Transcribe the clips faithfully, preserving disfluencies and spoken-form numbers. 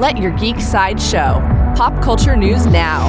Let your geek side show. Pop culture news now.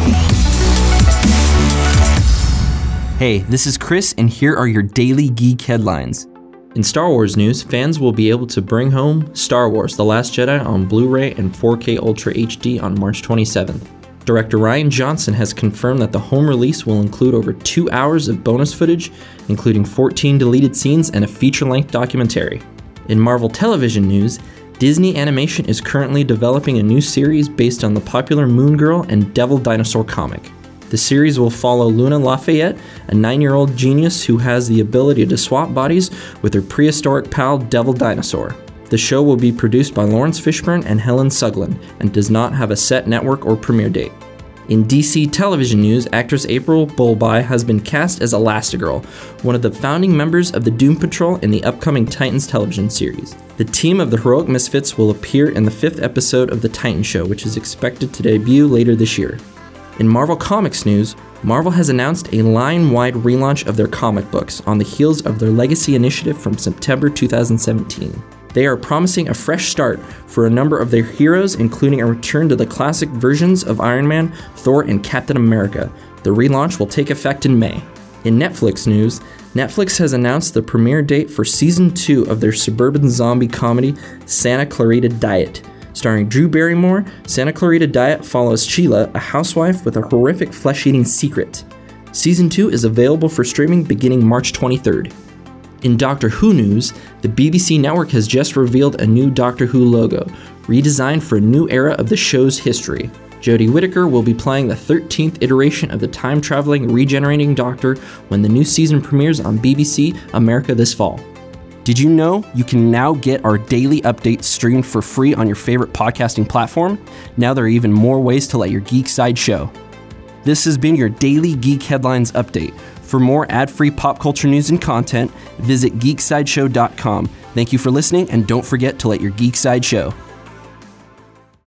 Hey, this is Chris, and here are your daily geek headlines. In Star Wars news, fans will be able to bring home Star Wars: The Last Jedi on Blu-ray and four K Ultra H D on March twenty-seventh. Director Rian Johnson has confirmed that the home release will include over two hours of bonus footage, including fourteen deleted scenes and a feature-length documentary. In Marvel Television news, Disney Animation is currently developing a new series based on the popular Moon Girl and Devil Dinosaur comic. The series will follow Luna Lafayette, a nine-year-old genius who has the ability to swap bodies with her prehistoric pal Devil Dinosaur. The show will be produced by Lawrence Fishburne and Helen Sugland and does not have a set network or premiere date. In D C television news, actress April Bowlby has been cast as Elastigirl, one of the founding members of the Doom Patrol in the upcoming Titans television series. The team of the Heroic Misfits will appear in the fifth episode of The Titan Show, which is expected to debut later this year. In Marvel Comics news, Marvel has announced a line-wide relaunch of their comic books on the heels of their Legacy initiative from September two thousand seventeen. They are promising a fresh start for a number of their heroes, including a return to the classic versions of Iron Man, Thor, and Captain America. The relaunch will take effect in May. In Netflix news, Netflix has announced the premiere date for Season two of their suburban zombie comedy, Santa Clarita Diet. Starring Drew Barrymore, Santa Clarita Diet follows Sheila, a housewife with a horrific flesh-eating secret. Season two is available for streaming beginning March twenty-third. In Doctor Who news, the B B C network has just revealed a new Doctor Who logo, redesigned for a new era of the show's history. Jodie Whittaker will be playing the thirteenth iteration of the time-traveling, regenerating Doctor when the new season premieres on B B C America this fall. Did you know you can now get our daily updates streamed for free on your favorite podcasting platform? Now there are even more ways to let your geek side show. This has been your daily Geek Headlines update. For more ad-free pop culture news and content, visit geek side show dot com. Thank you for listening, and don't forget to let your geek side show.